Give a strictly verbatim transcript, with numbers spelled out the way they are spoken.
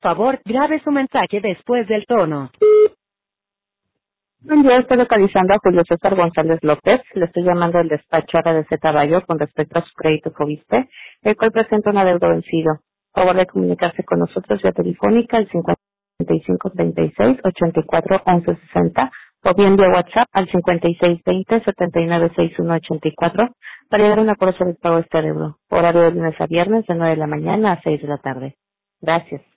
Favor, grabe su mensaje después del tono. Buen día, estoy localizando a Julio César González López. Le estoy llamando del despacho A R D Z Bayo con respecto a su crédito Fobiste, el cual presenta un adeudo vencido. Por favor de comunicarse con nosotros vía telefónica al cincuenta y cinco treinta y seis ochenta y cuatro once sesenta o bien vía WhatsApp al cincuenta y seis veinte setenta y nueve sesenta y uno ochenta y cuatro para dar una por sobre el pago de este adeudo. Horario de lunes a viernes de nueve de la mañana a seis de la tarde. Gracias.